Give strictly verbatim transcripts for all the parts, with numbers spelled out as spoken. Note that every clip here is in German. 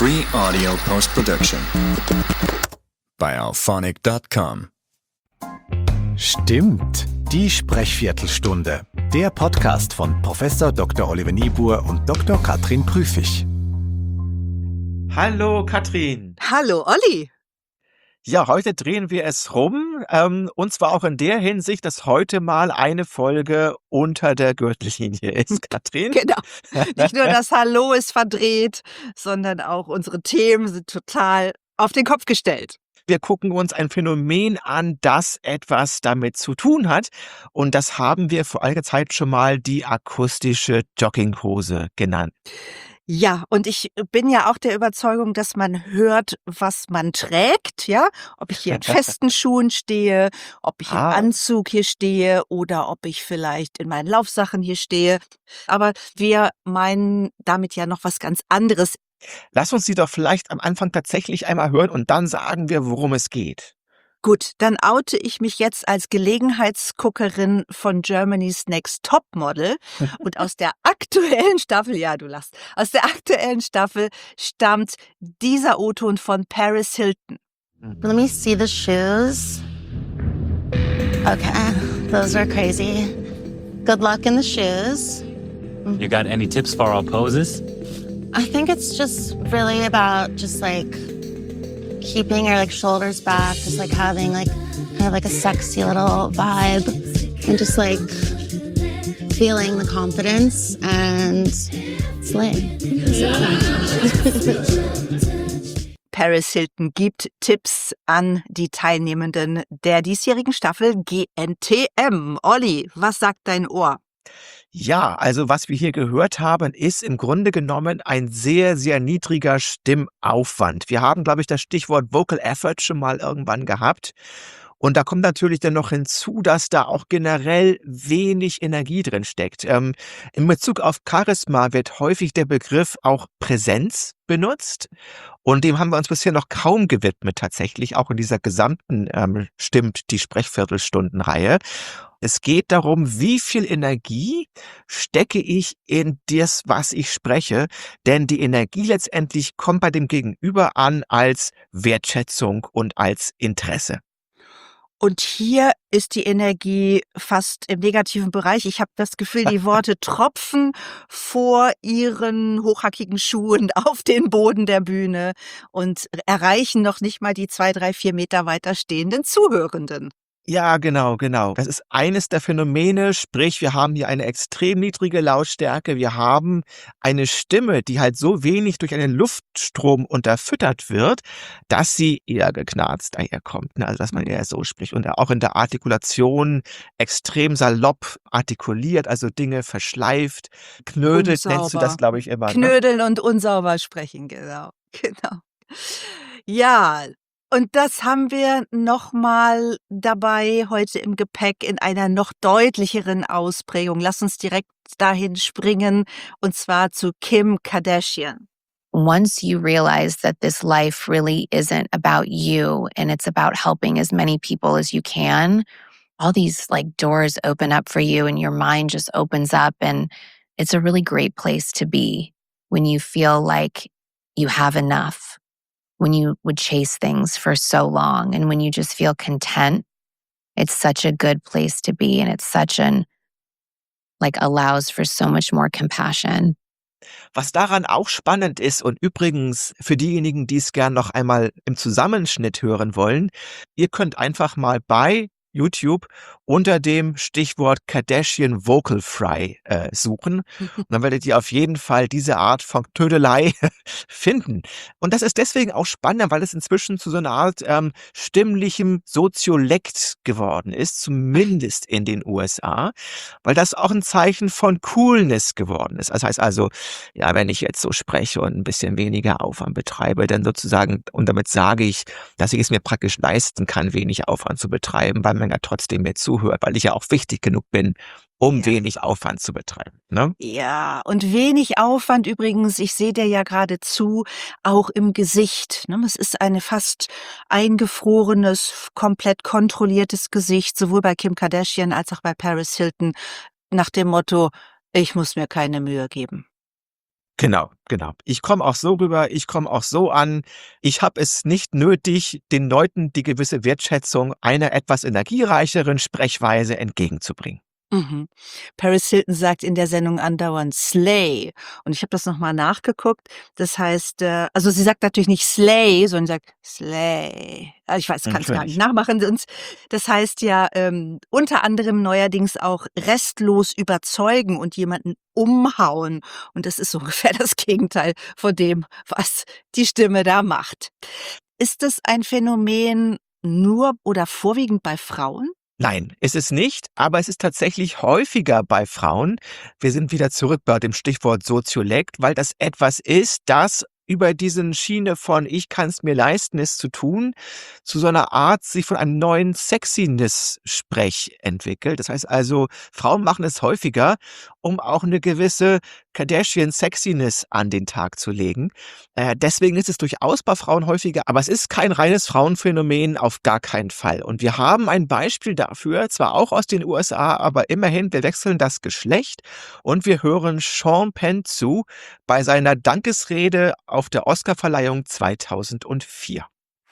Free audio post-production by alphonic dot com. Stimmt, die Sprechviertelstunde. Der Podcast von Professor Doktor Oliver Niebuhr und Doktor Katrin Prüfig. Hallo Katrin. Hallo Olli. Ja, heute drehen wir es rum, ähm, und zwar auch in der Hinsicht, dass heute mal eine Folge unter der Gürtellinie ist, Katrin. Genau. Nicht nur das Hallo ist verdreht, sondern auch unsere Themen sind total auf den Kopf gestellt. Wir gucken uns ein Phänomen an, das etwas damit zu tun hat. Und das haben wir vor einiger Zeit schon mal die akustische Jogginghose genannt. Ja, und ich bin ja auch der Überzeugung, dass man hört, was man trägt, ja? Ob ich hier in festen Schuhen stehe, ob ich im Ah. Anzug hier stehe oder ob ich vielleicht in meinen Laufsachen hier stehe. Aber wir meinen damit ja noch was ganz anderes. Lass uns die doch vielleicht am Anfang tatsächlich einmal hören und dann sagen wir, worum es geht. Gut, dann oute ich mich jetzt als Gelegenheitsguckerin von Germany's Next Topmodel. Und aus der aktuellen Staffel, ja, du lachst, aus der aktuellen Staffel stammt dieser O-Ton von Paris Hilton. Let me see the shoes. Okay, those are crazy. Good luck in the shoes. You got any tips for our poses? I think it's just really about just like keeping your like shoulders back, just like having like kind of like a sexy little vibe and just like feeling the confidence and slaying. Paris Hilton gibt Tipps an die Teilnehmenden der diesjährigen Staffel G N T M. Olli, was sagt dein Ohr? Ja, also was wir hier gehört haben, ist im Grunde genommen ein sehr, sehr niedriger Stimmaufwand. Wir haben, glaube ich, das Stichwort Vocal Effort schon mal irgendwann gehabt. Und da kommt natürlich dann noch hinzu, dass da auch generell wenig Energie drin steckt. Ähm, in Bezug auf Charisma wird häufig der Begriff auch Präsenz benutzt. Und dem haben wir uns bisher noch kaum gewidmet, tatsächlich, auch in dieser gesamten ähm, Stimmt die Sprechviertelstundenreihe. Es geht darum, wie viel Energie stecke ich in das, was ich spreche. Denn die Energie letztendlich kommt bei dem Gegenüber an als Wertschätzung und als Interesse. Und hier ist die Energie fast im negativen Bereich. Ich habe das Gefühl, die Worte tropfen vor ihren hochhackigen Schuhen auf den Boden der Bühne und erreichen noch nicht mal die zwei, drei, vier Meter weiter stehenden Zuhörenden. Ja, genau, genau. Das ist eines der Phänomene, sprich, wir haben hier eine extrem niedrige Lautstärke. Wir haben eine Stimme, die halt so wenig durch einen Luftstrom unterfüttert wird, dass sie eher geknarzt daherkommt. Ne? Also, dass man eher so spricht und auch in der Artikulation extrem salopp artikuliert, also Dinge verschleift. Knödelt nennst du das, glaube ich, immer. Ne? Knödeln und unsauber sprechen, genau. Genau. Ja. Und das haben wir nochmal dabei heute im Gepäck in einer noch deutlicheren Ausprägung. Lass uns direkt dahin springen, und zwar zu Kim Kardashian. Once you realize that this life really isn't about you and it's about helping as many people as you can, all these like doors open up for you and your mind just opens up, and it's a really great place to be when you feel like you have enough. When you would chase things for so long and when you just feel content, it's such a good place to be, and it's such an, like, allows for so much more compassion. Was daran auch spannend ist und übrigens für diejenigen, die es gern noch einmal im Zusammenschnitt hören wollen, ihr könnt einfach mal bei YouTube unter dem Stichwort Kardashian Vocal Fry äh, suchen. Und dann werdet ihr auf jeden Fall diese Art von Knödelei finden. Und das ist deswegen auch spannend, weil es inzwischen zu so einer Art ähm, stimmlichem Soziolekt geworden ist, zumindest in den U S A, weil das auch ein Zeichen von Coolness geworden ist. Das heißt also, ja, wenn ich jetzt so spreche und ein bisschen weniger Aufwand betreibe, dann sozusagen, und damit sage ich, dass ich es mir praktisch leisten kann, wenig Aufwand zu betreiben, weil man ja trotzdem mir zuhört, weil ich ja auch wichtig genug bin, um Ja. wenig Aufwand zu betreiben. Ne? Ja, und wenig Aufwand übrigens, ich sehe dir ja gerade zu, auch im Gesicht. Ne? Es ist ein fast eingefrorenes, komplett kontrolliertes Gesicht, sowohl bei Kim Kardashian als auch bei Paris Hilton, nach dem Motto, ich muss mir keine Mühe geben. Genau, genau. Ich komme auch so rüber, ich komme auch so an. Ich habe es nicht nötig, den Leuten die gewisse Wertschätzung einer etwas energiereicheren Sprechweise entgegenzubringen. Mhm. Paris Hilton sagt in der Sendung andauernd Slay. Und ich habe das nochmal nachgeguckt. Das heißt, äh, also sie sagt natürlich nicht Slay, sondern sie sagt Slay. Also ich weiß, kann es gar nicht Natürlich. nachmachen. Sonst, das heißt ja ähm, unter anderem neuerdings auch restlos überzeugen und jemanden umhauen. Und das ist so ungefähr das Gegenteil von dem, was die Stimme da macht. Ist das ein Phänomen nur oder vorwiegend bei Frauen? Nein, ist es nicht, aber es ist tatsächlich häufiger bei Frauen. Wir sind wieder zurück bei dem Stichwort Soziolekt, weil das etwas ist, das über diesen Schiene von ich kann es mir leisten, es zu tun, zu so einer Art sich von einem neuen Sexiness-Sprech entwickelt. Das heißt also, Frauen machen es häufiger, um auch eine gewisse Kardashian-Sexiness an den Tag zu legen. Äh, deswegen ist es durchaus bei Frauen häufiger, aber es ist kein reines Frauenphänomen, auf gar keinen Fall. Und wir haben ein Beispiel dafür, zwar auch aus den U S A, aber immerhin, wir wechseln das Geschlecht und wir hören Sean Penn zu bei seiner Dankesrede auf der Oscarverleihung zweitausendvier.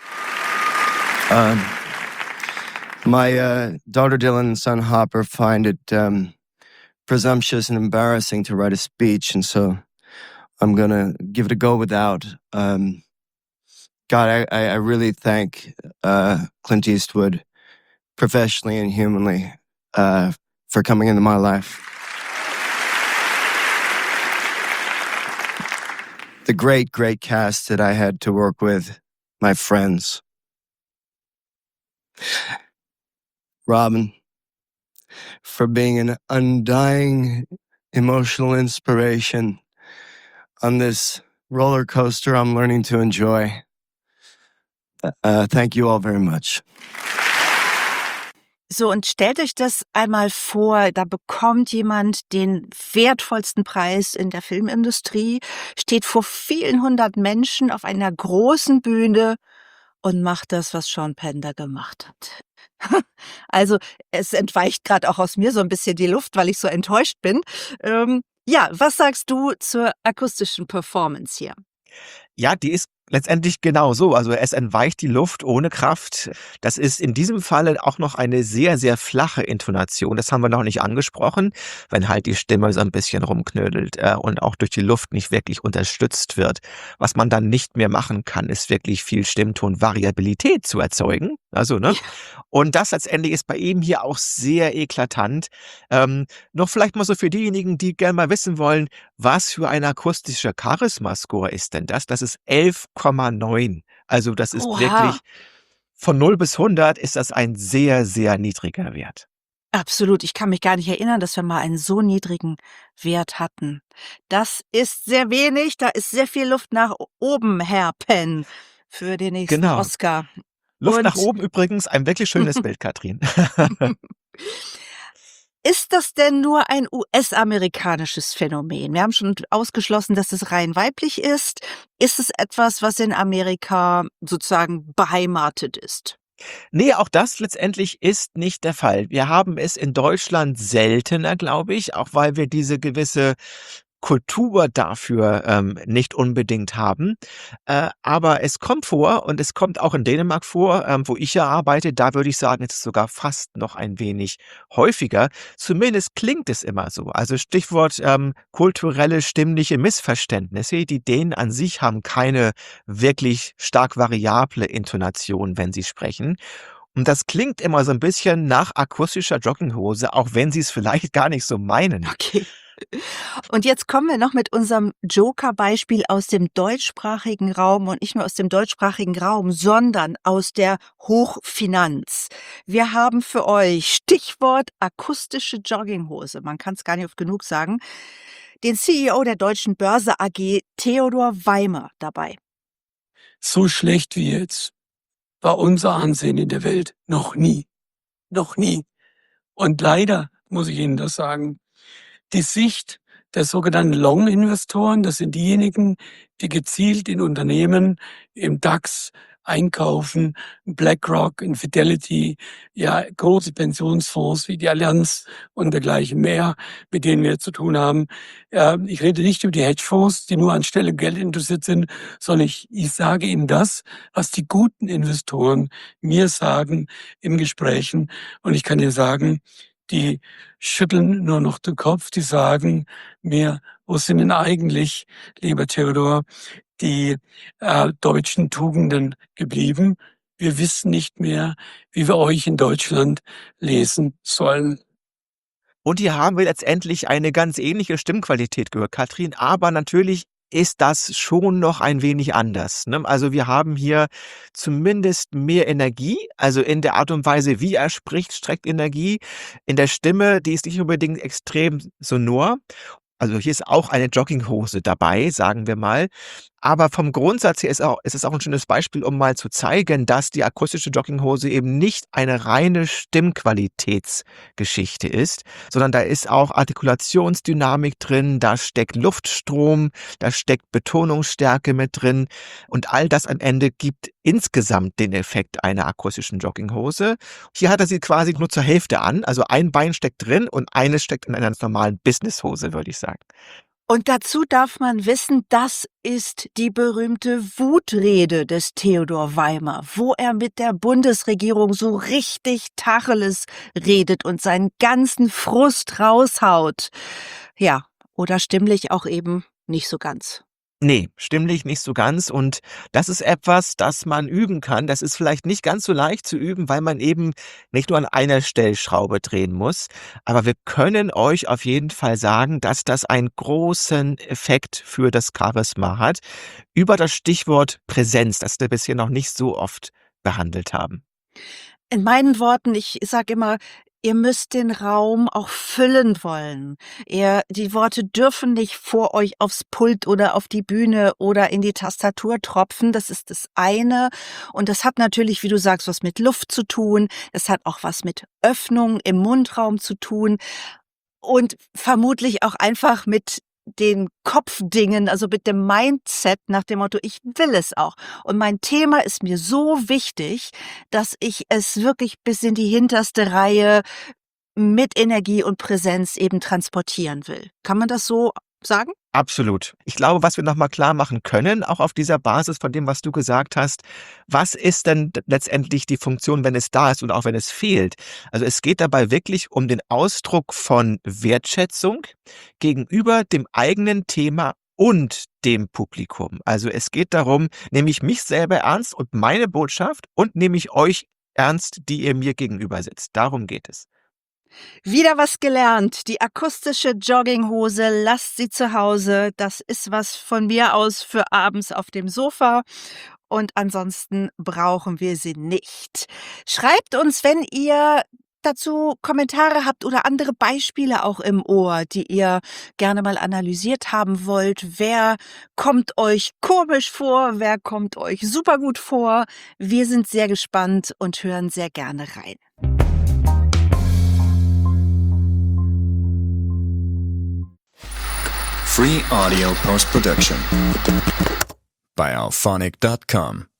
Um, my uh, daughter Dylan and son Hopper find it um, presumptuous and embarrassing to write a speech, and so I'm gonna give it a go without. Um, God, I, I I really thank uh, Clint Eastwood, professionally and humanly, uh, for coming into my life. The great, great cast that I had to work with, my friends. Robin, for being an undying emotional inspiration on this roller coaster I'm learning to enjoy. Uh, thank you all very much. So, und stellt euch das einmal vor, da bekommt jemand den wertvollsten Preis in der Filmindustrie, steht vor vielen hundert Menschen auf einer großen Bühne und macht das, was Sean Penn da gemacht hat. Also, es entweicht gerade auch aus mir so ein bisschen die Luft, weil ich so enttäuscht bin. Ähm, ja, was sagst du zur akustischen Performance hier? Ja, die ist letztendlich genau so. Also es entweicht die Luft ohne Kraft. Das ist in diesem Falle auch noch eine sehr, sehr flache Intonation. Das haben wir noch nicht angesprochen, wenn halt die Stimme so ein bisschen rumknödelt äh, und auch durch die Luft nicht wirklich unterstützt wird. Was man dann nicht mehr machen kann, ist wirklich viel Stimmtonvariabilität zu erzeugen. Also, ne? Und das letztendlich ist bei ihm hier auch sehr eklatant. Ähm, noch vielleicht mal so für diejenigen, die gerne mal wissen wollen, was für ein akustischer Charisma-Score ist denn das? Das ist elf Komma neun. Also das ist Oha. wirklich, von null bis hundert ist das ein sehr, sehr niedriger Wert. Absolut. Ich kann mich gar nicht erinnern, dass wir mal einen so niedrigen Wert hatten. Das ist sehr wenig. Da ist sehr viel Luft nach oben, Herr Penn, für den nächsten Genau. Oscar. Luft Und- nach oben übrigens, ein wirklich schönes Bild, Katrin. Ist das denn nur ein U S-amerikanisches Phänomen? Wir haben schon ausgeschlossen, dass es rein weiblich ist. Ist es etwas, was in Amerika sozusagen beheimatet ist? Nee, auch das letztendlich ist nicht der Fall. Wir haben es in Deutschland seltener, glaube ich, auch weil wir diese gewisse Kultur dafür ähm, nicht unbedingt haben. Äh, aber es kommt vor und es kommt auch in Dänemark vor, ähm, wo ich ja arbeite. Da würde ich sagen, es ist sogar fast noch ein wenig häufiger. Zumindest klingt es immer so. Also Stichwort ähm, kulturelle, stimmliche Missverständnisse. Die Dänen an sich haben keine wirklich stark variable Intonation, wenn sie sprechen. Und das klingt immer so ein bisschen nach akustischer Jogginghose, auch wenn sie es vielleicht gar nicht so meinen. Okay. Und jetzt kommen wir noch mit unserem Joker-Beispiel aus dem deutschsprachigen Raum und nicht nur aus dem deutschsprachigen Raum, sondern aus der Hochfinanz. Wir haben für euch Stichwort akustische Jogginghose. Man kann es gar nicht oft genug sagen. Den C E O der Deutschen Börse A G, Theodor Weimer, dabei. So schlecht wie jetzt war unser Ansehen in der Welt noch nie. Noch nie. Und leider muss ich Ihnen das sagen, die Sicht der sogenannten Long-Investoren, das sind diejenigen, die gezielt in Unternehmen im DAX einkaufen. BlackRock, Fidelity, ja, große Pensionsfonds wie die Allianz und dergleichen mehr, mit denen wir zu tun haben. Ja, ich rede nicht über die Hedgefonds, die nur an Stelle Geld interessiert sind, sondern ich, ich sage Ihnen das, was die guten Investoren mir sagen in Gesprächen. Und ich kann dir sagen, die schütteln nur noch den Kopf, die sagen mir, wo sind denn eigentlich, lieber Theodor, die äh, deutschen Tugenden geblieben? Wir wissen nicht mehr, wie wir euch in Deutschland lesen sollen. Und hier haben wir letztendlich eine ganz ähnliche Stimmqualität gehört, Katrin, aber natürlich ist das schon noch ein wenig anders. Ne? Also wir haben hier zumindest mehr Energie, also in der Art und Weise, wie er spricht, streckt Energie. In der Stimme, die ist nicht unbedingt extrem sonor. Also hier ist auch eine Jogginghose dabei, sagen wir mal. Aber vom Grundsatz her ist, auch, ist es auch ein schönes Beispiel, um mal zu zeigen, dass die akustische Jogginghose eben nicht eine reine Stimmqualitätsgeschichte ist, sondern da ist auch Artikulationsdynamik drin, da steckt Luftstrom, da steckt Betonungsstärke mit drin und all das am Ende gibt insgesamt den Effekt einer akustischen Jogginghose. Hier hat er sie quasi nur zur Hälfte an, also ein Bein steckt drin und eines steckt in einer ganz normalen Businesshose, würde ich sagen. Und dazu darf man wissen, das ist die berühmte Wutrede des Theodor Weimer, wo er mit der Bundesregierung so richtig Tacheles redet und seinen ganzen Frust raushaut. Ja, oder stimmlich auch eben nicht so ganz. Nee, stimmlich nicht so ganz und das ist etwas, das man üben kann. Das ist vielleicht nicht ganz so leicht zu üben, weil man eben nicht nur an einer Stellschraube drehen muss. Aber wir können euch auf jeden Fall sagen, dass das einen großen Effekt für das Charisma hat. Über das Stichwort Präsenz, das wir bisher noch nicht so oft behandelt haben. In meinen Worten, ich sage immer, ihr müsst den Raum auch füllen wollen. Ihr, die Worte dürfen nicht vor euch aufs Pult oder auf die Bühne oder in die Tastatur tropfen. Das ist das eine. Und das hat natürlich, wie du sagst, was mit Luft zu tun. Das hat auch was mit Öffnung im Mundraum zu tun. Und vermutlich auch einfach mit den Kopfdingen, also mit dem Mindset nach dem Motto, ich will es auch. Und mein Thema ist mir so wichtig, dass ich es wirklich bis in die hinterste Reihe mit Energie und Präsenz eben transportieren will. Kann man das so sagen? Absolut. Ich glaube, was wir nochmal klar machen können, auch auf dieser Basis von dem, was du gesagt hast, was ist denn letztendlich die Funktion, wenn es da ist und auch wenn es fehlt? Also es geht dabei wirklich um den Ausdruck von Wertschätzung gegenüber dem eigenen Thema und dem Publikum. Also es geht darum, nehme ich mich selber ernst und meine Botschaft und nehme ich euch ernst, die ihr mir gegenüber sitzt. Darum geht es. Wieder was gelernt. Die akustische Jogginghose, lasst sie zu Hause. Das ist was von mir aus für abends auf dem Sofa. Und ansonsten brauchen wir sie nicht. Schreibt uns, wenn ihr dazu Kommentare habt oder andere Beispiele auch im Ohr, die ihr gerne mal analysiert haben wollt. Wer kommt euch komisch vor? Wer kommt euch super gut vor? Wir sind sehr gespannt und hören sehr gerne rein. Free audio post production by alphonic dot com.